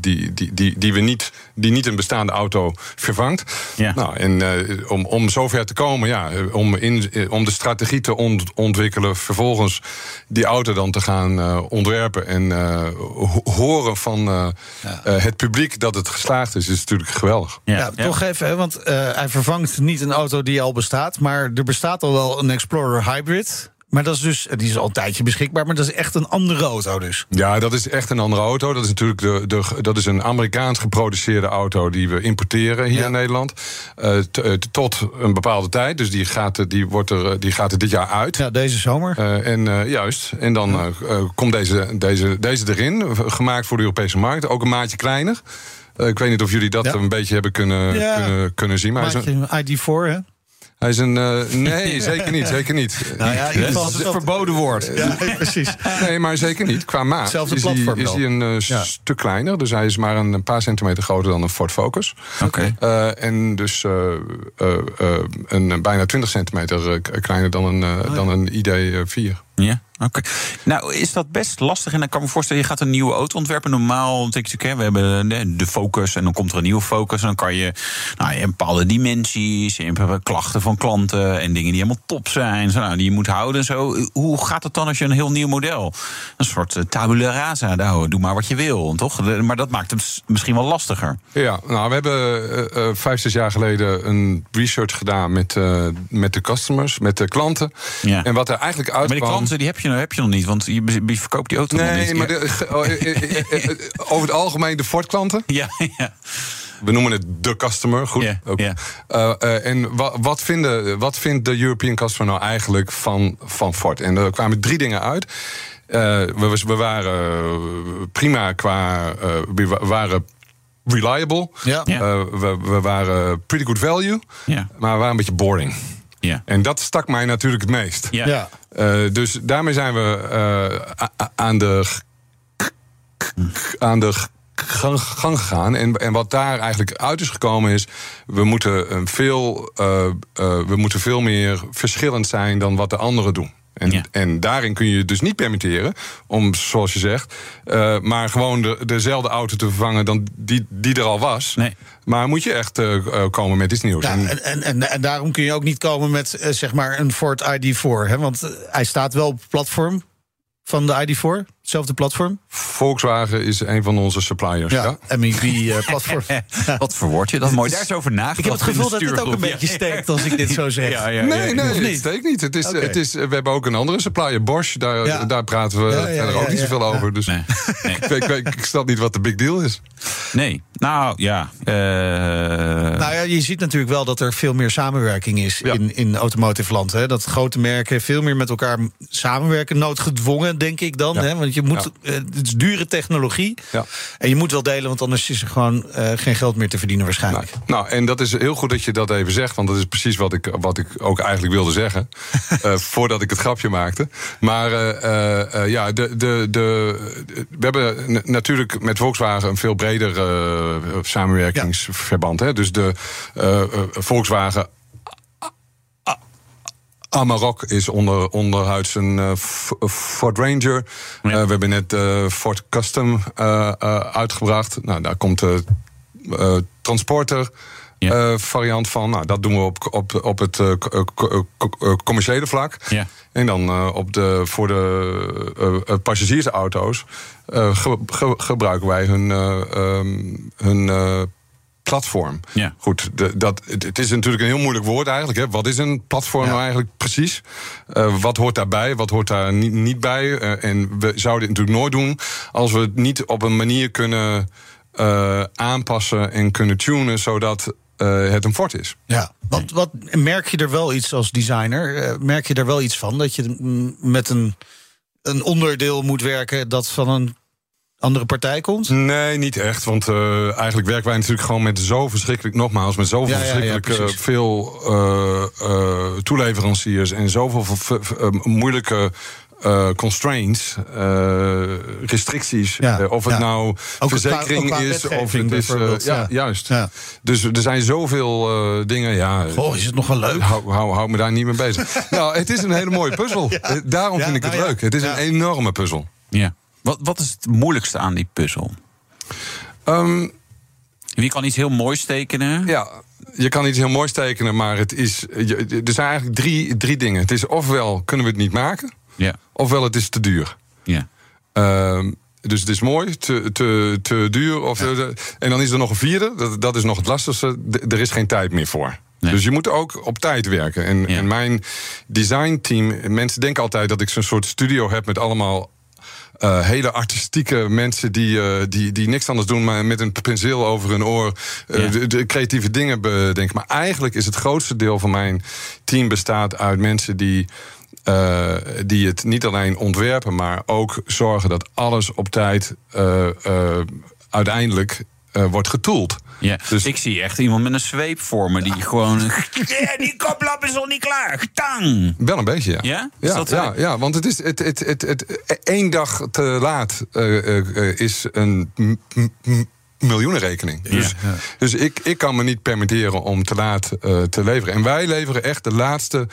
die niet een bestaande auto vervangt. Ja. Nou, en om zover te komen, om de strategie te ontwikkelen, vervolgens die auto dan te gaan ontwerpen en horen van het publiek dat het geslaagd is natuurlijk geweldig. Toch even, hè, want hij vervangt niet een auto die al bestaat, maar er bestaat al wel een Explorer Hybrid. Maar dat is dus, die is al een tijdje beschikbaar, maar dat is echt een andere auto dus. Ja, dat is echt een andere auto. Dat is natuurlijk dat is een Amerikaans geproduceerde auto die we importeren hier in Nederland. Tot een bepaalde tijd. Dus die gaat er dit jaar uit. Ja, deze zomer. Juist. En dan komt deze erin, gemaakt voor de Europese markt. Ook een maatje kleiner. Ik weet niet of jullie dat een beetje hebben kunnen zien. Maar maatje ID4, hè? Hij is een... nee, zeker niet. Nou ja, dat is het verboden woord. Ja, precies. Nee, maar zeker niet. Qua maat is hij een stuk kleiner. Dus hij is maar een paar centimeter groter dan een Ford Focus. Oké. En dus bijna 20 centimeter kleiner dan een ID4. Ja, oké. Nou, is dat best lastig? En dan kan ik me voorstellen, je gaat een nieuwe auto ontwerpen. Normaal, we hebben de Focus en dan komt er een nieuwe Focus. En dan kan je bepaalde dimensies, klachten van klanten en dingen die helemaal top zijn, die je moet houden. Zo. Hoe gaat het dan als je een heel nieuw model, een soort tabula rasa, doe maar wat je wil, toch? Maar dat maakt het misschien wel lastiger. Ja, nou, we hebben 5, 6 jaar geleden een research gedaan met de customers, met de klanten. Ja. En wat er eigenlijk uitkwam... Maar die klanten die heb je nog niet, want je verkoopt die auto nog niet. Nee, maar over het algemeen de Ford-klanten. Ja. We noemen het de customer, goed. En wat vindt de European customer nou eigenlijk van Ford? En er kwamen 3 dingen uit. We waren prima we waren reliable. Ja. We waren pretty good value. Ja. Maar we waren een beetje boring. Ja. En dat stak mij natuurlijk het meest. Ja. Dus daarmee zijn we aan de gang gegaan. En wat daar eigenlijk uit is gekomen is, we moeten veel meer verschillend zijn dan wat de anderen doen. En daarin kun je het dus niet permitteren om, zoals je zegt, maar gewoon dezelfde auto te vervangen dan die er al was. Nee. Maar moet je echt komen met iets nieuws. Ja, en daarom kun je ook niet komen met zeg maar een Ford ID4. Hè? Want hij staat wel op het platform. van de ID4? Hetzelfde platform? Volkswagen is een van onze suppliers. Ja. MEB-platform. Wat verwoord je dat mooi? Daar is over nagedacht. Ik heb het gevoel dat het ook een beetje steekt als ik dit zo zeg. Nee, het steekt niet. Het is, we hebben ook een andere supplier, Bosch. Daar praten we verder ook niet zoveel over. Dus nee. Ik snap niet wat de big deal is. Nee, nou ja. Je ziet natuurlijk wel dat er veel meer samenwerking is in automotive land. Hè? Dat grote merken veel meer met elkaar samenwerken. Noodgedwongen, denk ik dan. Ja. Hè? Want je moet, het is dure technologie. Ja. En je moet wel delen, want anders is er gewoon geen geld meer te verdienen waarschijnlijk. Nou, en dat is heel goed dat je dat even zegt. Want dat is precies wat ik ook eigenlijk wilde zeggen. Voordat ik het grapje maakte. Maar we hebben natuurlijk met Volkswagen een veel breder samenwerkingsverband. Hè? Dus de Volkswagen Amarok is onderhuids een Ford Ranger. Ja. We hebben net Ford Custom uitgebracht. Nou, daar komt de Transporter variant van. Nou, dat doen we op het commerciële vlak. Ja. En dan voor de passagiersauto's gebruiken wij hun platform. Ja. Goed, het is natuurlijk een heel moeilijk woord eigenlijk. Hè. Wat is een platform nou eigenlijk precies? Wat hoort daarbij? Wat hoort daar niet bij? En we zouden het natuurlijk nooit doen als we het niet op een manier kunnen aanpassen en kunnen tunen, zodat het een Ford is. Ja. Wat merk je er wel iets als designer? Merk je er wel iets van? Dat je met een onderdeel moet werken dat van een andere partij komt? Nee, niet echt. Want eigenlijk werken wij natuurlijk gewoon met zo verschrikkelijk veel toeleveranciers en zoveel moeilijke constraints, restricties. Ja, of het nou ook verzekering is, of het is. Juist. Ja. Dus er zijn zoveel dingen. Ja, is het nog wel leuk? Hou me daar niet mee bezig. Nou, het is een hele mooie puzzel. Daarom vind ik het leuk. Het is een enorme puzzel. Ja. Wat is het moeilijkste aan die puzzel? Wie kan iets heel moois tekenen? Ja, je kan iets heel moois tekenen, maar er zijn eigenlijk drie dingen. Het is ofwel kunnen we het niet maken, ofwel het is te duur. Ja. Dus het is mooi, te duur. En dan is er nog een vierde, dat is nog het lastigste. Er is geen tijd meer voor. Nee. Dus je moet ook op tijd werken. En mijn designteam, mensen denken altijd dat ik zo'n soort studio heb met allemaal hele artistieke mensen die niks anders doen, maar met een penseel over hun oor de creatieve dingen bedenken. Maar eigenlijk is het grootste deel van mijn team bestaat uit mensen die het niet alleen ontwerpen, maar ook zorgen dat alles op tijd uiteindelijk wordt getoold. Ja, dus ik zie echt iemand met een zweep voor me die gewoon die koplap is nog niet klaar. Tang! Wel een beetje, ja. Ja? Ja, want het is één dag te laat is een miljoenenrekening. Dus ik kan me niet permitteren om te laat te leveren. En wij leveren echt de laatste,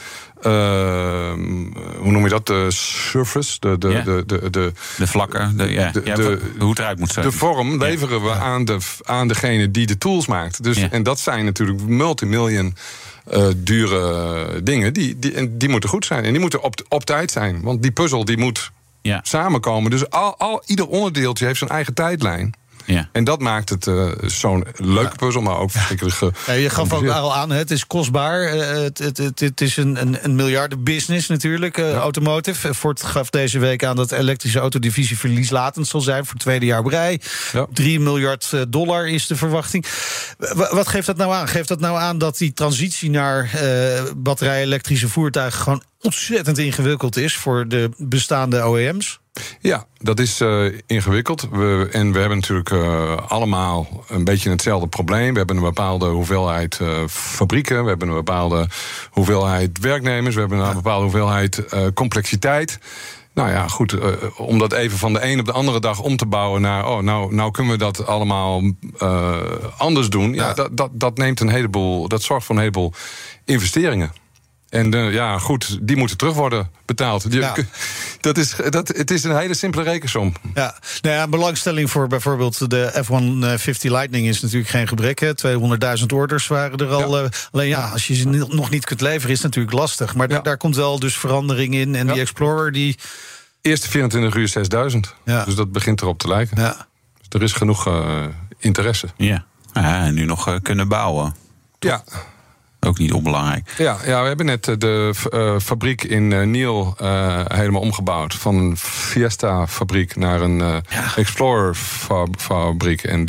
hoe noem je dat? De surface, de vlakken, hoe het eruit moet zijn. De vorm leveren we aan degene die de tools maakt. Dus, en dat zijn natuurlijk multimillion dure dingen. Die moeten goed zijn. En die moeten op tijd zijn. Want die puzzel die moet samenkomen. Dus ieder onderdeeltje heeft zijn eigen tijdlijn. Ja. En dat maakt het zo'n leuke puzzel, maar ook verschrikkelijk. Je gaf ook al aan, het is kostbaar. Het is een miljardenbusiness natuurlijk, automotive. Ford gaf deze week aan dat de elektrische autodivisie verlieslatend zal zijn voor het tweede jaar op rij. Ja. $3 miljard is de verwachting. Wat geeft dat nou aan? Geeft dat nou aan dat die transitie naar batterij-elektrische voertuigen gewoon ontzettend ingewikkeld is voor de bestaande OEM's? Ja, dat is ingewikkeld. We hebben natuurlijk allemaal een beetje hetzelfde probleem. We hebben een bepaalde hoeveelheid fabrieken. We hebben een bepaalde hoeveelheid werknemers. We hebben een bepaalde hoeveelheid complexiteit. Nou ja, goed, om dat even van de een op de andere dag om te bouwen naar nou kunnen we dat allemaal anders doen. Ja, dat neemt dat zorgt voor een heleboel investeringen. En goed, die moeten terug worden betaald. Het is een hele simpele rekensom. Ja, belangstelling voor bijvoorbeeld de F-150 Lightning is natuurlijk geen gebrek. 200.000 orders waren er al. Alleen als je ze nog niet kunt leveren is het natuurlijk lastig. Maar daar komt wel dus verandering in. En die Explorer die Eerste 24 uur 6000. Ja. Dus dat begint erop te lijken. Ja. Dus er is genoeg interesse. Ja, en nu nog kunnen bouwen. Ja. Ook niet onbelangrijk. Ja, we hebben net de fabriek in Niel helemaal omgebouwd. Van een Fiesta-fabriek naar een Explorer-fabriek. En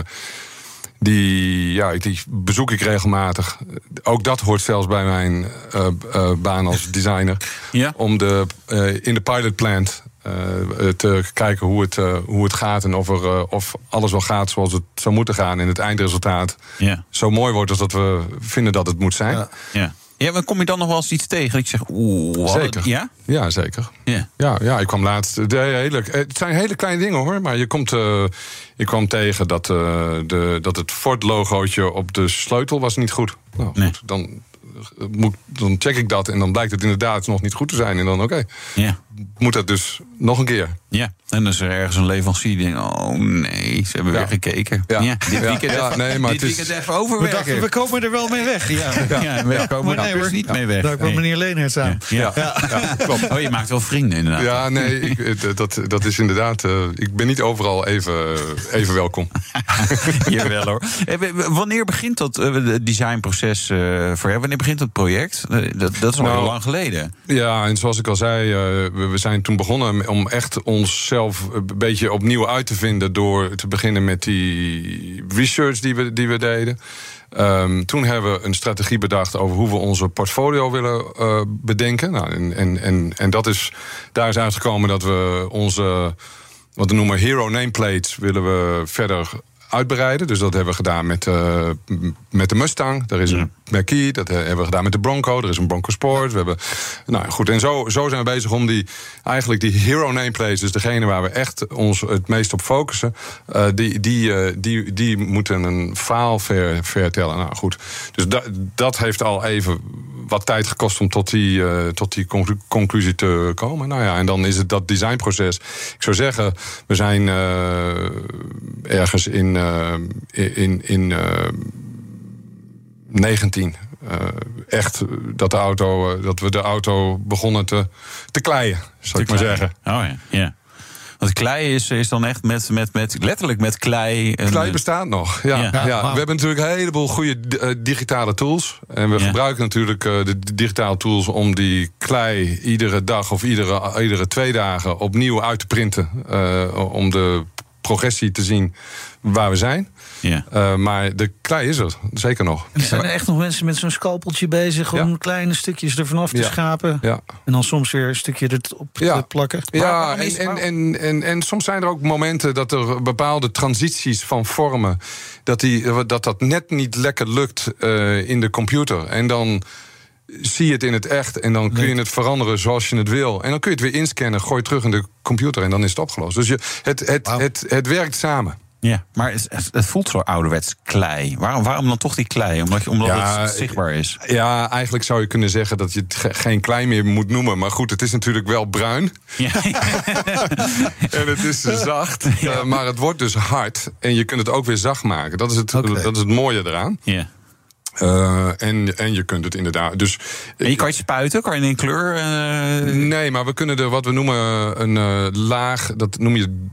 die bezoek ik regelmatig. Ook dat hoort zelfs bij mijn baan als designer. Ja? Om in de pilot plant te kijken hoe het gaat en of alles wel gaat zoals het zou moeten gaan en het eindresultaat zo mooi wordt als dat we vinden dat het moet zijn. Ja, maar kom je dan nog wel eens iets tegen? Ik zeg, zeker. Ja? Ja, zeker. Ja, ik kwam laatst. Het zijn hele kleine dingen hoor, maar ik kwam tegen dat het Ford-logootje op de sleutel was niet goed. Nou, goed, dan check ik dat en dan blijkt het inderdaad nog niet goed te zijn. En dan moet dat dus nog een keer. Ja, en dan is er ergens een leverancier die denkt, oh nee, ze hebben weer gekeken. Dit weekend even overwerken. We dachten, we komen er wel mee weg. We komen er dus niet mee weg. Daar kwam meneer Leenherts aan. Klopt. Oh, je maakt wel vrienden inderdaad. Ja, nee, dat is inderdaad. Ik ben niet overal even welkom. Jawel hoor. Wanneer begint dat designproces voor jou? Wanneer begint het project? Dat is al heel lang geleden. Ja, en zoals ik al zei, we zijn toen begonnen om echt onszelf een beetje opnieuw uit te vinden door te beginnen met die research die we deden. Toen hebben we een strategie bedacht over hoe we onze portfolio willen bedenken. Nou, en daar is uitgekomen dat we onze, wat we noemen hero nameplates, willen we verder uitbreiden. Dus dat hebben we gedaan met de Mustang. Er is een Marquis. Dat hebben we gedaan met de Bronco. Er is een Bronco Sport. We hebben, nou goed, en zo zijn we bezig om die hero nameplates, dus degene waar we echt ons het meest op focussen, die moeten een verhaal vertellen. Nou goed, dus dat heeft al even wat tijd gekost om tot die conclusie te komen. Nou ja, en dan is het dat designproces. Ik zou zeggen, we zijn ergens in 19 echt dat we de auto begonnen te kleien, zal ik maar zeggen. Oh ja. Want klei is dan echt letterlijk met klei. Klei bestaat nog, ja. We hebben natuurlijk een heleboel goede digitale tools. En we gebruiken natuurlijk de digitale tools om die klei iedere dag of iedere 2 dagen opnieuw uit te printen. Om de progressie te zien waar we zijn. Ja. Maar de klei is er, zeker nog. Er zijn er echt nog mensen met zo'n scalpeltje bezig om kleine stukjes er vanaf te schapen. Ja. En dan soms weer een stukje erop te plakken. Ja, en soms zijn er ook momenten dat er bepaalde transities van vormen, dat net niet lekker lukt in de computer. En dan zie je het in het echt en dan kun je het veranderen zoals je het wil. En dan kun je het weer inscannen, gooi het terug in de computer en dan is het opgelost. Dus het werkt samen. Ja, maar het voelt zo ouderwets klei. Waarom dan toch die klei? Omdat het zichtbaar is. Ja, eigenlijk zou je kunnen zeggen dat je het geen klei meer moet noemen. Maar goed, het is natuurlijk wel bruin. Ja. En het is zacht. Ja. Maar het wordt dus hard. En je kunt het ook weer zacht maken. Dat is het mooie eraan. Ja. En je kunt het inderdaad. Dus, en je kan het spuiten? Kan je een kleur? Nee, maar we kunnen er wat we noemen een laag. Dat noem je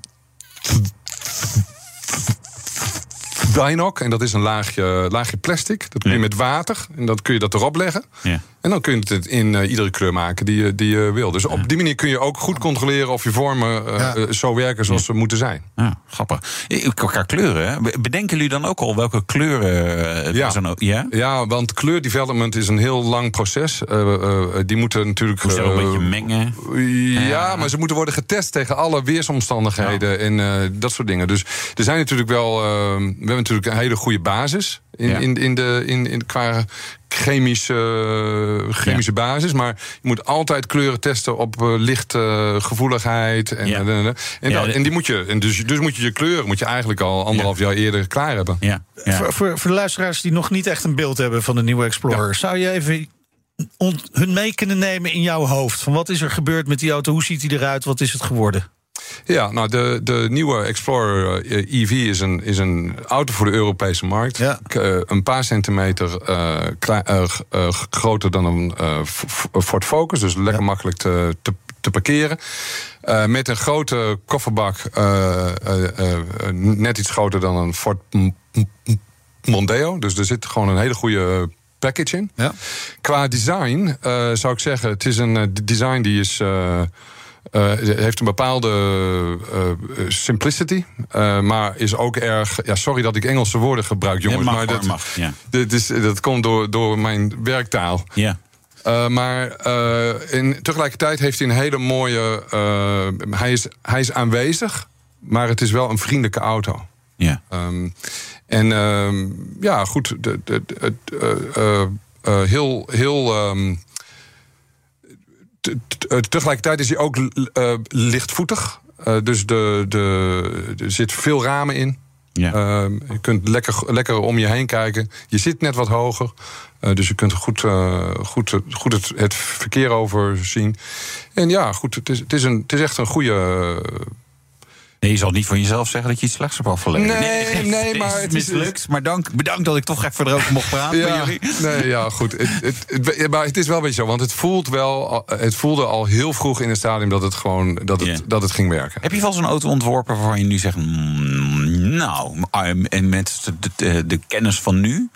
Dynoc, en dat is een laagje plastic. Dat kun je met water, en dan kun je dat erop leggen. Ja. En dan kun je het in iedere kleur maken die je wil. Dus op die manier kun je ook goed controleren of je vormen zo werken zoals ze moeten zijn. Ja, grappig. Qua kleuren, bedenken jullie dan ook al welke kleuren? Ja, want kleurdevelopment is een heel lang proces. Die moeten natuurlijk een beetje mengen. Ja, maar ze moeten worden getest tegen alle weersomstandigheden en dat soort dingen. Dus er zijn natuurlijk wel. We hebben natuurlijk een hele goede basis in qua chemische basis, maar je moet altijd kleuren testen op lichtgevoeligheid en die moet je, en dus moet je kleuren moet je eigenlijk al 1,5 jaar eerder klaar hebben. Ja. Voor de luisteraars die nog niet echt een beeld hebben van de nieuwe Explorer, zou je even hun mee kunnen nemen in jouw hoofd? Van wat is er gebeurd met die auto? Hoe ziet hij eruit? Wat is het geworden? Ja, nou de nieuwe Explorer EV is een auto voor de Europese markt. Ja. Een paar centimeter groter dan een Ford Focus. Dus lekker makkelijk te te parkeren. Met een grote kofferbak, net iets groter dan een Ford Mondeo. Dus er zit gewoon een hele goede package in. Ja. Qua design zou ik zeggen, het is een design die is... heeft een bepaalde simplicity, maar is ook erg... Ja, sorry dat ik Engelse woorden gebruik, jongens. Ja, maar dat komt door mijn werktaal. Ja. Maar tegelijkertijd heeft hij een hele mooie... hij is aanwezig, maar het is wel een vriendelijke auto. Ja. Goed. Tegelijkertijd is hij ook lichtvoetig. Dus er zit veel ramen in. Ja. Je kunt lekker om je heen kijken. Je zit net wat hoger. Dus je kunt goed het verkeer overzien. En ja, goed, het is echt een goede... Nee, je zal niet van jezelf zeggen dat je iets slechts hebt afgeleverd. Nee, maar het is mislukt. Maar bedankt dat ik toch even erover mocht praten met jullie. Nee, ja, goed. Maar het is wel een beetje zo, want het voelde al heel vroeg in het stadium dat het ging werken. Heb je wel zo'n auto ontworpen waarvan je nu zegt, en met de kennis van nu?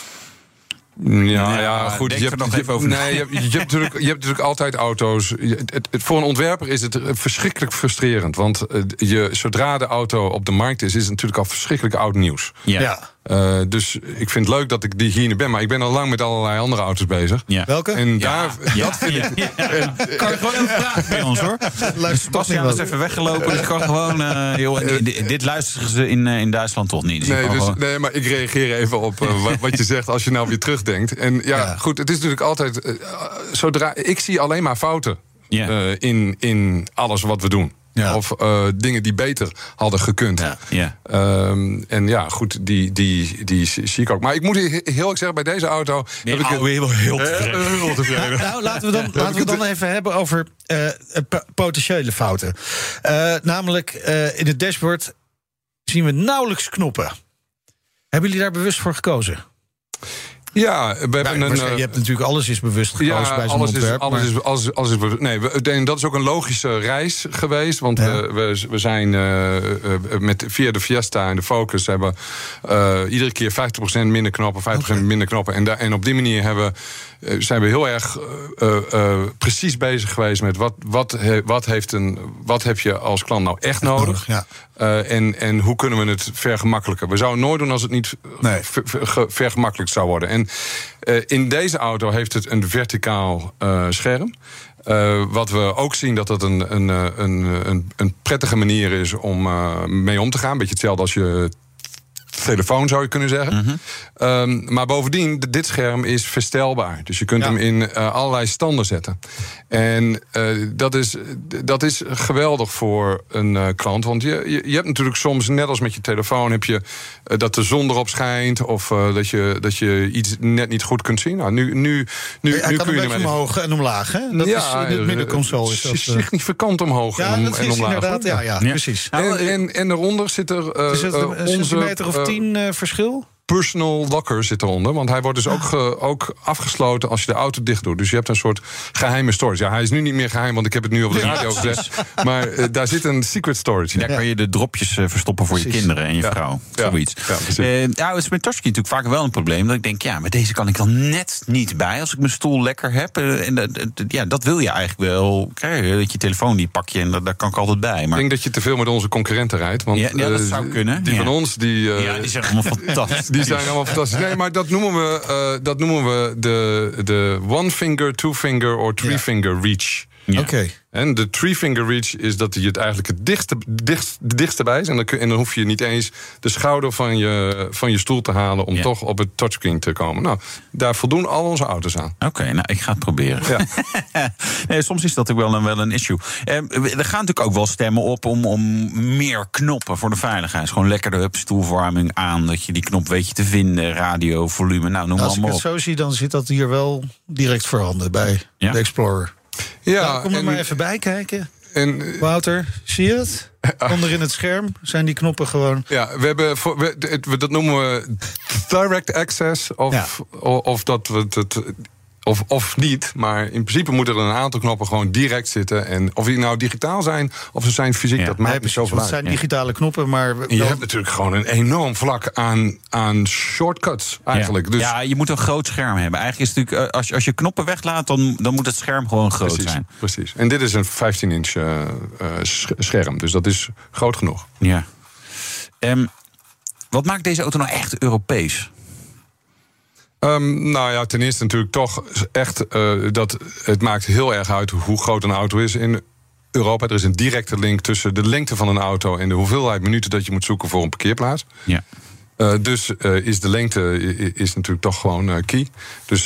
Ja, goed. Je hebt natuurlijk altijd auto's. Voor een ontwerper is het verschrikkelijk frustrerend. Want zodra de auto op de markt is het natuurlijk al verschrikkelijk oud nieuws. Ja. Dus ik vind het leuk dat ik die hier niet ben. Maar ik ben al lang met allerlei andere auto's bezig. Ja. Welke? En dat vind ik... Kan je gewoon even praten bij ons, hoor. Bastiaan is even weggelopen. Dus ik kan gewoon... dit luisteren ze in Duitsland toch niet. Dus nee, maar ik reageer even op wat je zegt als je nou weer terugdenkt. En goed, het is natuurlijk altijd... ik zie alleen maar fouten in alles wat we doen. Ja. Of dingen die beter hadden gekund. Ja. En ja, goed, die zie ik ook. Maar ik moet heel eerlijk zeggen, bij deze auto... heel tevreden. Nou, laten we dan even hebben over potentiële fouten. Namelijk, in het dashboard zien we nauwelijks knoppen. Hebben jullie daar bewust voor gekozen? Ja, je hebt natuurlijk alles is bewust gekozen bij zo'n ontwerp. Alles is bewust. Nee, dat is ook een logische reis geweest. Want we zijn via de Fiesta en de Focus hebben iedere keer 50% minder knoppen, 50% minder knoppen. En op die manier zijn we heel erg precies bezig geweest met wat heb je als klant nou echt nodig. Ja. En hoe kunnen we het vergemakkelijken? We zouden het nooit doen als het niet vergemakkelijkt zou worden. En in deze auto heeft het een verticaal scherm. Wat we ook zien dat het een prettige manier is om mee om te gaan. Een beetje hetzelfde als je telefoon, zou je kunnen zeggen. Mm-hmm. Maar bovendien, dit scherm is verstelbaar. Dus je kunt hem in allerlei standen zetten. En dat is geweldig voor een klant. Want je hebt natuurlijk soms, net als met je telefoon... heb je dat de zon erop schijnt... of dat je iets net niet goed kunt zien. Nou, nu hij kan kun je een beetje omhoog en omlaag, hè? Dat is in de middenconsole. Is dat significant omhoog en omlaag. Inderdaad, ja, precies. En eronder zit er een centimeter of 10 verschil? Personal locker zit eronder. Want hij wordt dus ook afgesloten als je de auto dicht doet. Dus je hebt een soort geheime storage. Ja, hij is nu niet meer geheim, want ik heb het nu op de radio gezegd. Maar daar zit een secret storage in. Daar kan je de dropjes verstoppen voor je kinderen en je vrouw. Zoiets. Het is met touchscreen natuurlijk vaak wel een probleem. Dat ik denk, met deze kan ik dan net niet bij. Als ik mijn stoel lekker heb. Dat wil je eigenlijk wel krijgen. Dat je telefoon, die pak je en daar kan ik altijd bij. Maar ik denk dat je te veel met onze concurrenten rijdt. Want dat zou kunnen. Die van ons, die zijn allemaal fantastisch. Die zijn allemaal fantastisch. Nee, maar dat noemen we de one finger, two finger of three finger reach. Ja. Oké. En de three-finger reach is dat hij het eigenlijk het dichtste bij is. En dan hoef je niet eens de schouder van je stoel te halen... om toch op het touchscreen te komen. Nou, daar voldoen al onze auto's aan. Oké, ik ga het proberen. Ja. Nee, soms is dat ook wel een issue. Er gaan natuurlijk ook wel stemmen op om meer knoppen voor de veiligheid. Gewoon lekker de stoelverwarming aan, dat je die knop weet je te vinden, radio, volume, noem maar op. Als ik het zo zie, dan zit dat hier wel direct voorhanden bij de Explorer. Ja, kom er maar even bij kijken. Wouter, zie je het? Onder in het scherm zijn die knoppen gewoon... Ja, dat noemen we direct access. Of dat we het Of niet, maar in principe moeten er een aantal knoppen gewoon direct zitten. En of die nou digitaal zijn of ze zijn fysiek, dat maakt niet zoveel uit. Het zijn digitale knoppen, maar... Je hebt natuurlijk gewoon een enorm vlak aan shortcuts eigenlijk. Ja. Dus Ja, je moet een groot scherm hebben. Eigenlijk is het natuurlijk, als je knoppen weglaat, dan moet het scherm gewoon groot zijn. Precies. En dit is een 15-inch scherm, dus dat is groot genoeg. Ja. Wat maakt deze auto nou echt Europees? Nou ja, ten eerste natuurlijk toch echt dat het maakt heel erg uit hoe groot een auto is in Europa. Er is een directe link tussen de lengte van een auto en de hoeveelheid minuten dat je moet zoeken voor een parkeerplaats. Ja. Dus is de lengte is natuurlijk toch gewoon key. Dus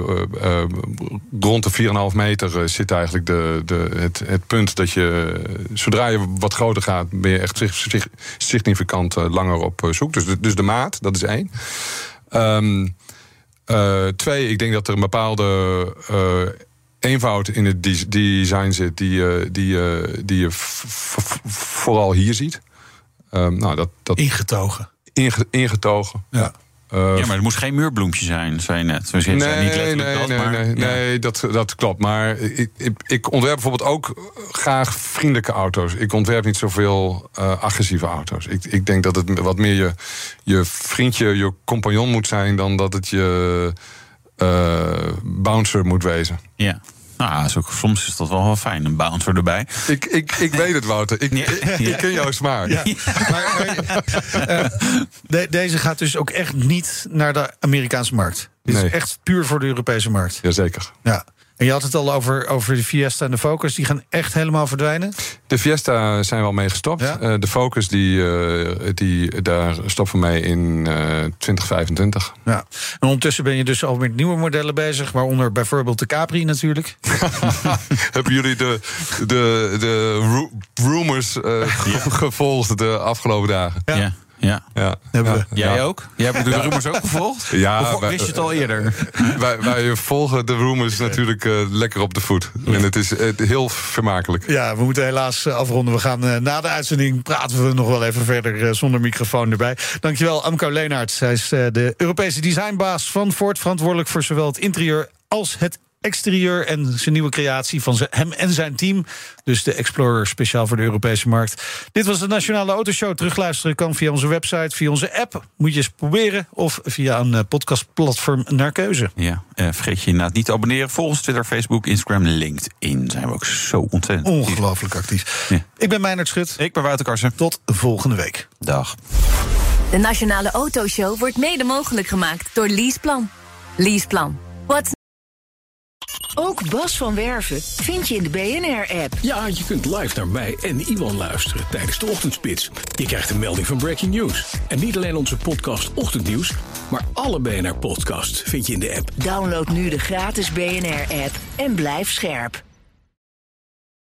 rond de 4,5 meter zit eigenlijk het punt dat je, zodra je wat groter gaat, ben je echt significant langer op zoek. Dus de maat, dat is 1. 2, ik denk dat er een bepaalde eenvoud in het design zit die je vooral hier ziet. Ingetogen. Ingetogen. Ja. Ja, maar het moest geen muurbloempje zijn, zei je net. Nee, dat klopt. Maar ik ontwerp bijvoorbeeld ook graag vriendelijke auto's. Ik ontwerp niet zoveel agressieve auto's. Ik denk dat het wat meer je vriendje, je compagnon moet zijn dan dat het je bouncer moet wezen. Ja. Nou, soms is dat wel fijn, een bouncer erbij. Ik weet het, Wouter. Ik ken jouw smaak. Ja. Deze gaat dus ook echt niet naar de Amerikaanse markt. Dit is echt puur voor de Europese markt. Jazeker. Ja. En je had het al over de Fiesta en de Focus. Die gaan echt helemaal verdwijnen? De Fiesta zijn we al mee gestopt. Ja? De Focus daar stoppen we mee in 2025. Ja. En ondertussen ben je dus al met nieuwe modellen bezig. Waaronder bijvoorbeeld de Capri natuurlijk. Hebben jullie de rumors gevolgd de afgelopen dagen? Ja. Ja. Jij ook? Jij hebt de rumors ook gevolgd? Ja. Of wist je het al eerder? Wij volgen de rumors natuurlijk lekker op de voet. En het is heel vermakelijk. Ja, we moeten helaas afronden. We gaan na de uitzending praten we nog wel even verder zonder microfoon erbij. Dankjewel, Amco Leenaerts. Hij is de Europese designbaas van Ford. Verantwoordelijk voor zowel het interieur als het exterieur en zijn nieuwe creatie van hem en zijn team. Dus de Explorer speciaal voor de Europese markt. Dit was de Nationale Autoshow. Terugluisteren kan via onze website, via onze app. Moet je eens proberen. Of via een podcastplatform naar keuze. Ja, vergeet je inderdaad niet te abonneren. Volg ons Twitter, Facebook, Instagram, LinkedIn. Zijn we ook zo ontzettend ongelooflijk actief. Ja. Ik ben Meijnerd Schut. Ik ben Wouter Karsen. Tot volgende week. Dag. De Nationale Autoshow wordt mede mogelijk gemaakt door Leaseplan. Leaseplan. Ook Bas van Werven vind je in de BNR-app. Ja, je kunt live naar mij en Iwan luisteren tijdens de ochtendspits. Je krijgt een melding van Breaking News. En niet alleen onze podcast Ochtendnieuws, maar alle BNR-podcasts vind je in de app. Download nu de gratis BNR-app en blijf scherp.